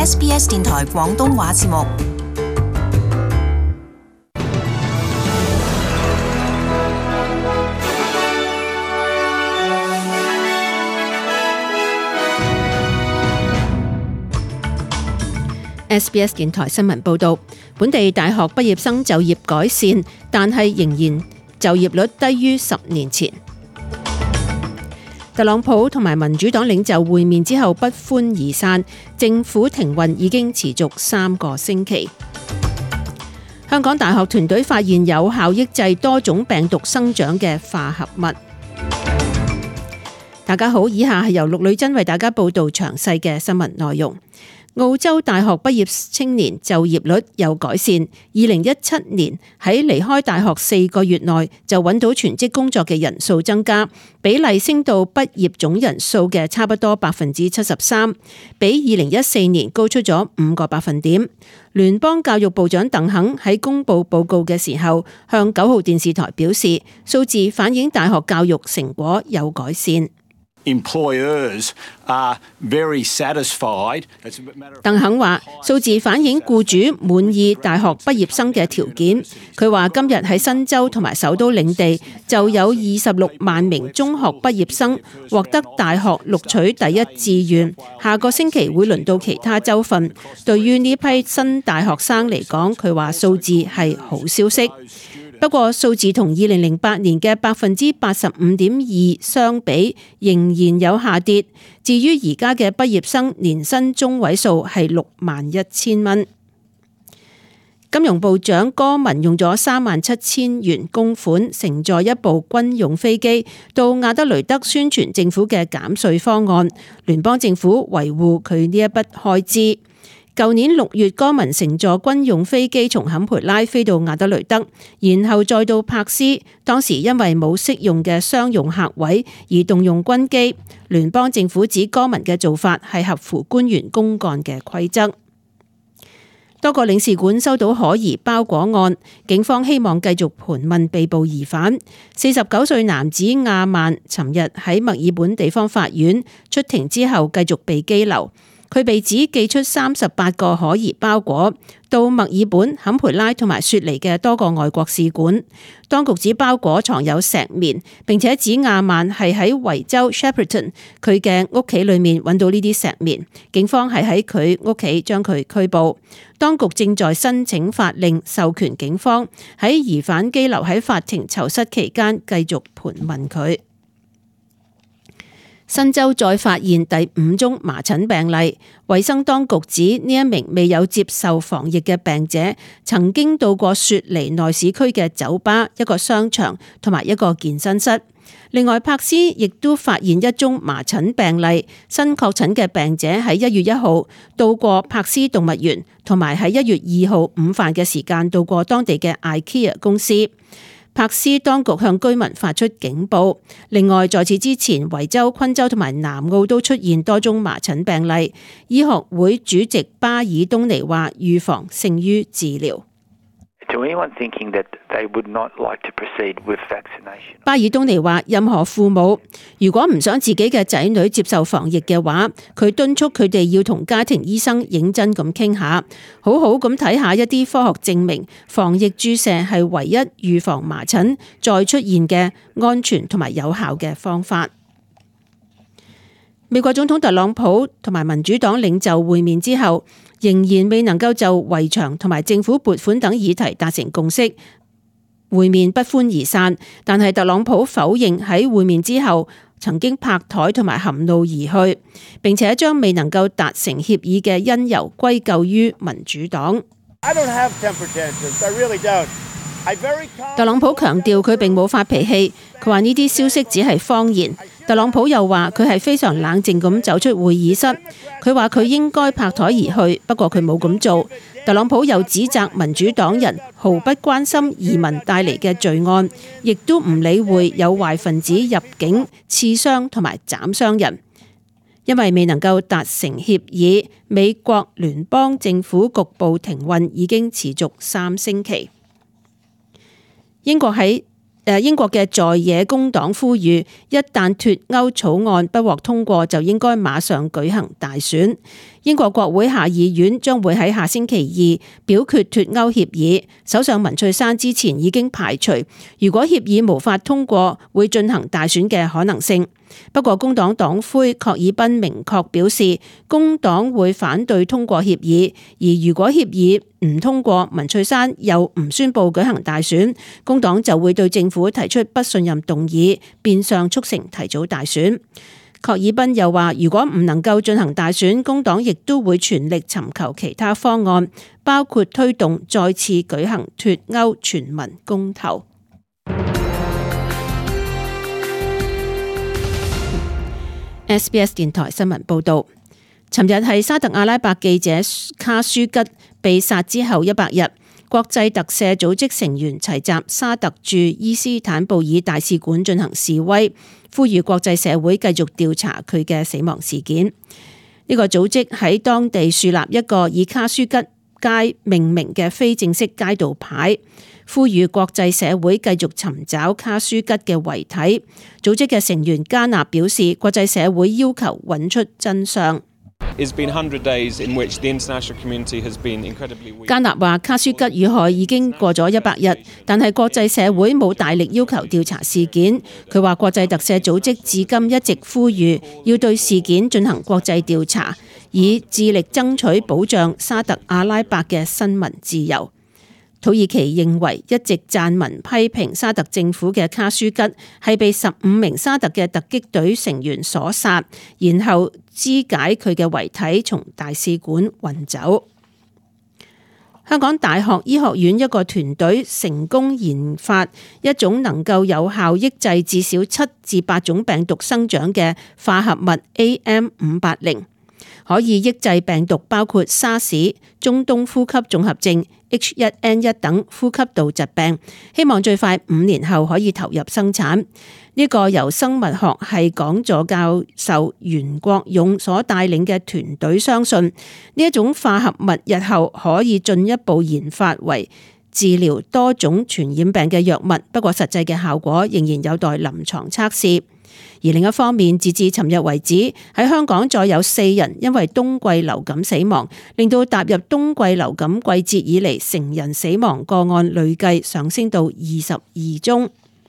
SBS 電台廣東話節目。 SBS 電台新聞報導，本地大學畢業生就業改善，但係仍然就業率低於10年前。特朗普同埋民主黨領袖會面之後不歡而散，政府停運已經持續3個星期。香港大學團隊發現有效抑制多種病毒生長嘅化合物。大家好，以下係由陸女真為大家報導詳細嘅新聞內容。澳洲大學畢業青年就業率有改善，2017年喺離開大學4個月內就揾到全職工作嘅人數增加，比例升到畢業總人數嘅差不多73%，比2014年高出咗5個百分點。聯邦教育部長鄧肯喺公布報告嘅時候，向9號電視台表示，數字反映大學教育成果有改善。 Employers are very satisfied. 鄧肯話：數字反映僱主滿意大學畢業生嘅條件。佢話今日喺新州同埋首都領地就有26萬名中學畢業生獲得大學錄取第一志願，下個星期會輪到其他州份。對於呢批新大學生嚟講，佢話數字係好消息。不過數字同2008年嘅85.2%相比，仍然有下跌。至於而家嘅畢業生年薪中位數係61,000蚊。金融部長柯文用咗37,000元公款乘坐一部軍用飛機到亞德雷德宣傳政府嘅減稅方案，聯邦政府維護佢呢一筆開支。舊年6月，柯文乘坐軍用飛機從坎培拉飛到亞德雷德，然後再到柏斯。當時因為冇適用嘅商用客位而動用軍機。聯邦政府指柯文嘅做法係合乎官員公幹嘅規則。多個領事館收到可疑包裹案，警方希望繼續盤問被捕疑犯。49歲男子亞曼尋日喺墨爾本地方法院出庭之後繼續被羈留。佢被指寄出38個可疑包裹到墨爾本、坎培拉同埋雪梨嘅多個外國使館。當局指包裹藏有石棉，並且指亞曼係喺維州 Shepparton 佢嘅屋企裏面揾到呢啲石棉。警方係喺佢屋企將佢拘捕。當局正在申請法令授權警方喺疑犯羈留喺法庭囚室期間繼續盤問佢。新州再發現第5宗麻疹病例，衛生當局指呢一名未有接受防疫嘅病者曾經到過雪梨內市區嘅酒吧、一個商場同埋一個健身室。另外，柏斯亦都發現一宗麻疹病例，新確診嘅病者喺1月1號到過柏斯動物園，同埋喺1月2號午飯嘅時間到過當地嘅 IKEA 公司。柏斯當局向居民發出警報。另外，在此之前，維州、昆州同埋南澳都出現多宗麻疹病例。醫學會主席巴爾東尼話：預防勝於治療。巴爾東尼話：任何父母如果唔想自己嘅仔女接受防疫嘅話，佢敦促佢哋要同家庭醫生認真咁傾下，好好咁睇下一啲科學證明防疫注射係唯一預防麻疹再出現嘅安全同埋有效嘅方法。美國總統特朗普同埋民主黨領袖會面之後，仍然未能夠就圍牆同埋政府撥款等議題達成共識，會面不歡而散。但係特朗普否認喺會面之後曾經拍台同埋含怒而去，並且將未能夠達成協議嘅因由歸咎於民主黨。特朗普強調佢並冇發脾氣，佢話呢啲消息只係謊言。特朗普又話佢係非常冷靜咁走出會議室，佢話佢應該拍台而去，不過佢冇咁做。特朗普又指責民主黨人毫不關心移民帶嚟嘅罪案，亦都唔理會有壞分子入境刺傷同埋斬傷人。因為未能夠達成協議，美國聯邦政府局部停運已經持續3星期。英國嘅在野工黨呼籲，一旦脫歐草案不獲通過，就應該馬上舉行大選。 英國國會下議院將會喺下星期二表決脫歐協議，首相文翠珊之前已經排除如果協議無法通過，會進行大選嘅可能性。不過工黨黨魁郝爾彬明確表示，工黨會反對通過協議，而如果協議唔通過，文翠珊又唔宣布舉行大選，工黨就會對政府提出不信任動議，變相促成提早大選。郝爾彬又話，如果唔能夠進行大選，工黨亦都會全力尋求其他方案，包括推動再次舉行脫歐全民公投。SBS 電台新聞報道，尋日係沙特阿拉伯記者卡舒吉被殺之後100日，國際特赦組織成員齊集沙特駐伊斯坦布爾大使館進行示威，呼籲國際社會繼續調查佢嘅死亡事件。呢個組織喺當地樹立一個以卡舒吉街命名嘅非正式街道牌，呼籲國際社會繼續尋找卡舒吉嘅遺體。組織嘅成員加納表示，國際社會要求揾出真相。加納話，卡舒吉遇害已經過咗100日，但係國際社會冇大力要求調查事件。佢話國際特赦組織至今一直呼籲要對事件進行國際調查，以致力爭取保障沙特阿拉伯嘅新聞自由。土耳其認為一直撰文批評沙特政府嘅卡舒吉係被15名沙特嘅突擊隊成員所殺，然後肢解佢嘅遺體從大使館運走。香港大學醫學院一個團隊成功研發一種能夠有效抑制至少7至8種病毒生長嘅化合物 AM580，可以抑制病毒包括沙士、中東呼吸綜合症、H1N1 等呼吸道疾病，希望最快5年後可以投入生產。呢個由生物學系講座教授袁國勇所帶領嘅團隊相信，呢一種化合物日後可以進一步研發為治療多種傳染病嘅藥物，不過實際嘅效果仍然有待臨床測試。而另一方面，截至尋日為止，喺香港再有4人因為冬季流感死亡，令到踏入冬季流感季節以嚟成人死亡個案累計上升到22宗。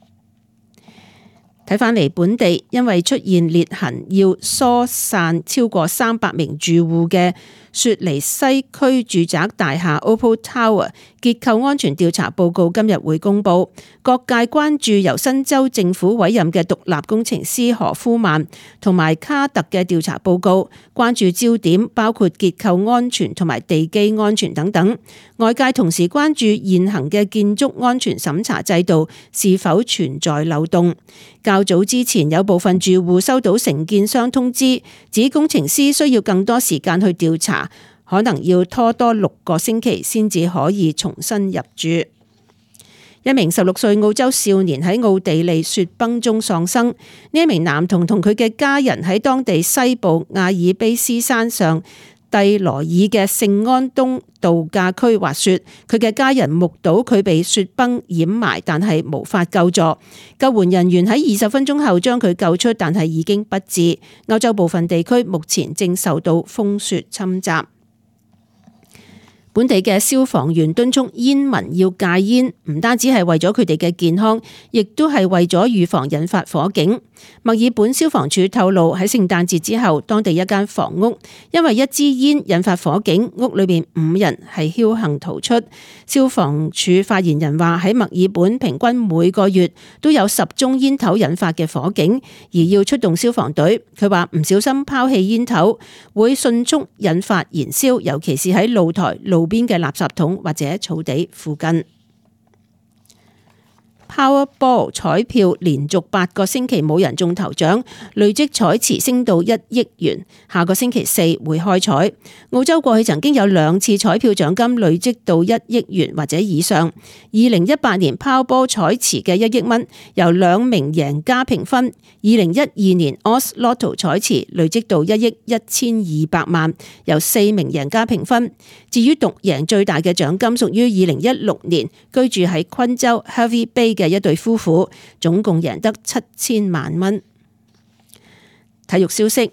睇返嚟本地，因為出現裂痕要疏散超過300名住戶嘅雪梨西區住宅大廈 Opal Tower 結構安全調查報告今日會公佈，各界關注由新州政府委任嘅獨立工程師何夫曼同埋卡特嘅調查報告，關注焦點包括結構安全同埋地基安全等等。外界同時關注現行嘅建築安全審查制度是否存在漏洞。較早之前有部分住戶收到承建商通知，指工程師需要更多時間去調查，可能要拖多6個星期先至可以重新入住。一名16歲澳洲少年喺奧地利雪崩中喪生。呢一名男童同佢嘅家人喺當地西部亞爾卑斯山上蒂羅爾嘅聖安東度假區滑雪，佢嘅家人目睹佢被雪崩掩埋，但係無法救助。救援人員喺20分鐘後將佢救出，但係已經不治。歐洲部分地區目前正受到風雪侵襲。本地嘅消防員敦促煙民要戒煙，唔單止係為咗佢哋嘅健康，亦都係為咗預防引發火警。墨爾本消防處透露，喺聖誕節之後，當地一間房屋因為一支煙引發火警，屋裏邊5人係僥倖逃出。消防處發言人話，喺墨爾本平均每個月都有10宗煙頭引發嘅火警，而要出動消防隊。佢話唔小心拋棄煙頭會迅速引發燃燒，尤其是喺露台、路邊嘅垃圾桶或者草地附近。Powerball 彩票連續8個星期冇人中頭獎，累積彩池升到1億元。下個星期4會開彩。澳洲過去曾經有2次彩票獎金累積到1億元或者以上。2018年 Powerball 彩池嘅1億蚊由2名贏家平分。2012年 Oz Lotto 彩池累積到1億1200萬，由4名贏家平分。至於獨贏最大嘅獎金屬於2016年居住喺昆州 Hervey Bay 嘅一對夫婦，總共贏得7000萬蚊。體育消息，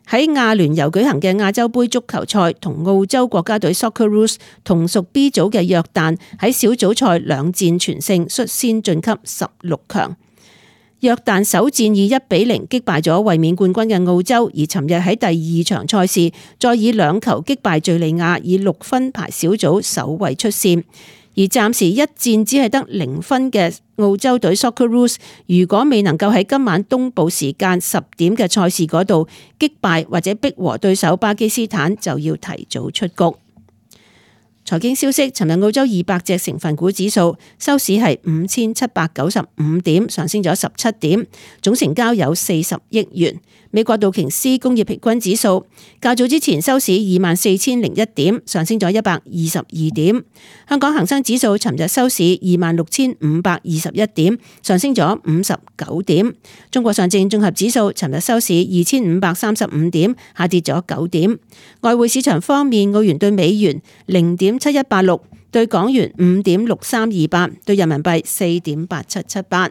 喺亞聯酋舉行嘅亞洲盃足球賽，同澳洲國家隊 Socceroos 同屬 B 組嘅約旦喺小組賽兩戰全勝，率先晉級16強。約旦首戰以1-0擊敗咗衛冕冠軍嘅澳洲，而尋日喺第二場賽事再以2球擊敗敘利亞，以6分排小組首位出線。而暫時一戰只係得0分嘅澳洲隊 Socceroos， 如果未能夠喺今晚東部時間10點嘅賽事嗰度擊敗或者逼和對手巴基斯坦，就要提早出局。財經消息，尋日澳洲200隻成分股指數收市係5795點，上升咗17點，總成交有40億元。美國道瓊斯工業平均指數較早之前收市24,001點，上升咗122點。香港恒生指數尋日收市26,521點，上升咗59點。中國上證綜合指數尋日收市2,535點，下跌咗9點。外匯市場方面，澳元對美元0.7186，對港元5.6328，對人民幣4.8778。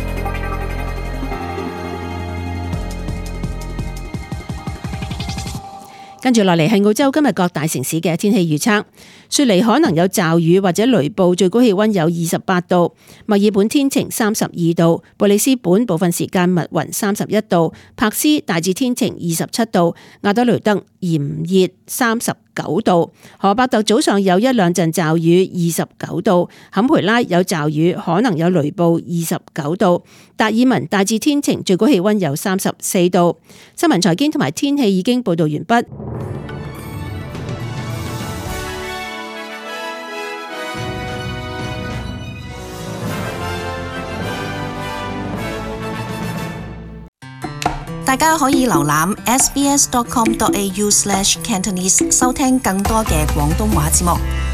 跟住落嚟係澳洲今日各大城市嘅天氣預測。雪梨可能有驟雨或者雷暴，最高氣溫有28度；墨爾本天晴32度；布里斯本部分時間密雲31度；柏斯大致天晴27度；亞德雷德炎熱39度；荷伯特早上有1-2陣驟雨29度；坎培拉有驟雨可能有雷暴29度；達爾文大致天晴，最高氣溫有34度。新聞財經同埋天氣已經報道完畢。 大家可以瀏覽 sbs.com.au/cantonese 收聽更多嘅廣東話節目。